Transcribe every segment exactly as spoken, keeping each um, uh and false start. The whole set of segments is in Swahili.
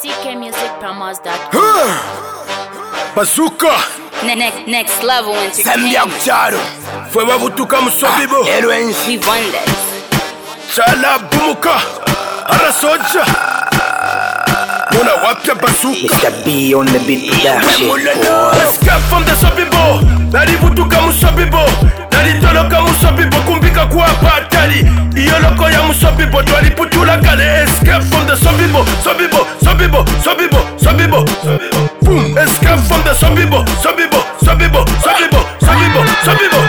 C K music promos dot com. Bazooka Next, next level Sambia entertainment. kucharo Fwe wabutuka musobibo We wonders. Chala bumuka Ara soja Muna wapya bazooka Mister B on the beat production. Escape from the sobibo Nari butuka musobibo Nari toloka musobibo Kumbika kuwa batari Iyo loko ya musobibo Twali putula kale Escape from the sobibo Sobibo, sobibo, sobibo, sobibo Boom. Escape from the sobibo Sobibo, sobibo, sobibo, sobibo, sobibo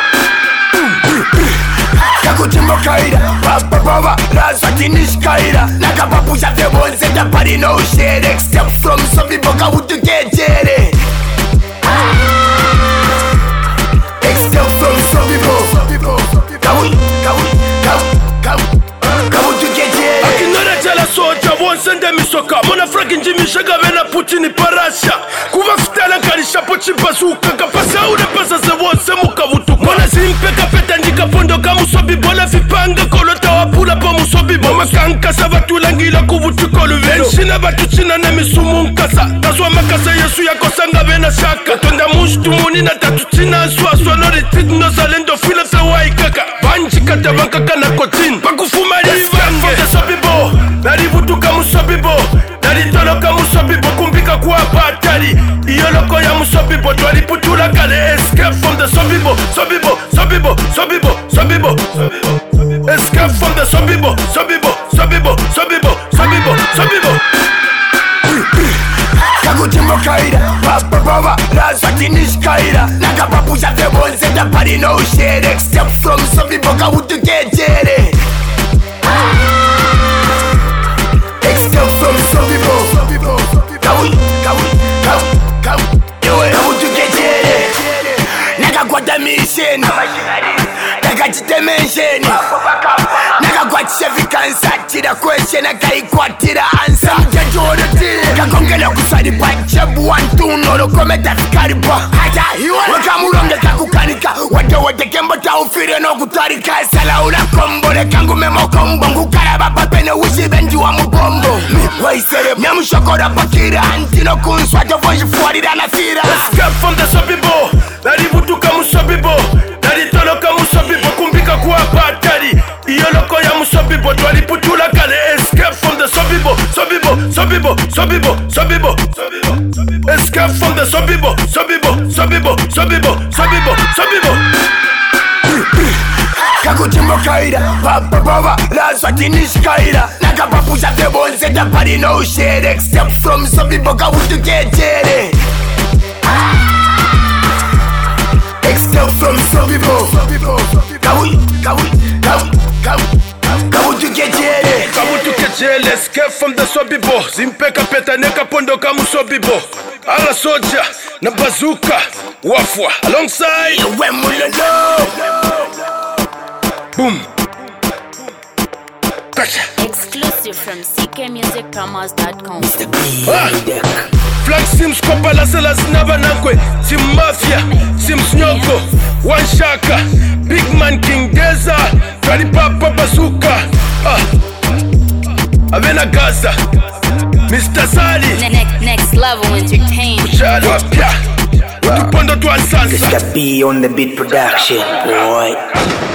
Kakutimbo kaida Papa baba Razwa tinish kaida Nakapapu jave bonze Tapari no shade Except from sobibo Kawutu kejere Except from sobibo Kawi, kawi, kawi, kawi Kawutu kejere Akinara jala soja Bonse nde misoka Mona fraki njimisha Gavena putini parasha Kuva fitala karisha Pochi bazooka Kapasa ule pasa se wonse Mukavutu Mona zimpe kapeta njika pondo Kamusobibo La fipanga kolota wapula pa musobibo Makanka sa vatulangila kuvutu koluvelo Enshina batuchina na misumu nkasa Kaswa makasa yesu ya kosanga vena shaka Tonda mushtu muni na tatuchina Aswa aswa lori tigno salendo fila fewa ikaka Banji kata vankaka na kotin Pakufuma rivange Escape sobibo Nari vutuka musobibo Nari toloka musobibo Kumbika kuwa batari Iyo loko ya musobibo Twali putula kale Escape from the sobibo Sobibo, sobibo, sobibo, sobibo Escape from the sobibo Sobibo, sobibo, sobibo, sobibo, sobibo Kakutimbo kaida Papa baba Razwa tinish kaida Nakapapu jave bonze Tapari no shade Except from sobibo Kawutu kejere Except from sobibo Kawi, kawi, kawi, kawi Kawutu kejere Nakakwata misheni Nakachitemensheni Nakakwatisha vikansa Tira question Nakaikwatira answer Mjajoro tiri Kakongela kusari pachebu Wantuno Lokometa fikaripa Haja hiwa Wakamuronge kakukanika Wade wade kembo taufire no kutarika Sala ula kombole Kangu memo kombo Ngukaraba papene Ushi benji wa mubombo Waisere Nyamushokora pakira Antino kunswa Jofonji fuarira na sira Escape from the sobibo Nari vutuka musobibo Nari toloka musobibo Kumbika kuwa batari Iyo loko ya musobibo Twali putula kale Escape from the sobibo Sobibo, sobibo, sobibo, sobibo Escape from the sobibo Sobibo, sobibo, sobibo, sobibo, sobibo Kakutimbo kaida Papa baba Razwa tinish kaida Nakapapu jave bonze Tapari no shade Except from sobibo Kawutu kejere Except from sobibo Kawi, kawi, kawi, kawi Kawutu kejere Kawutu kejere Escape from the sobibo Zimpe kapeta neka pondo kamu sobibo Ala soja na bazooka Wafwa alongside Yewe mulolo Boom Gotcha Exclusive from C K music promos dot com. Mister B Ah. on the deck. Flank Sims Kopala Selas Nava Nankwe Sim Mafia, Sims Nyoko One Shaka, Big Man King Deza Kari Papa Bazooka Ah Avena Gaza Mister Sali Next, next level entertainment. Chalo Wapya Utupondo Tuansansa Mister B on the beat production. Boy.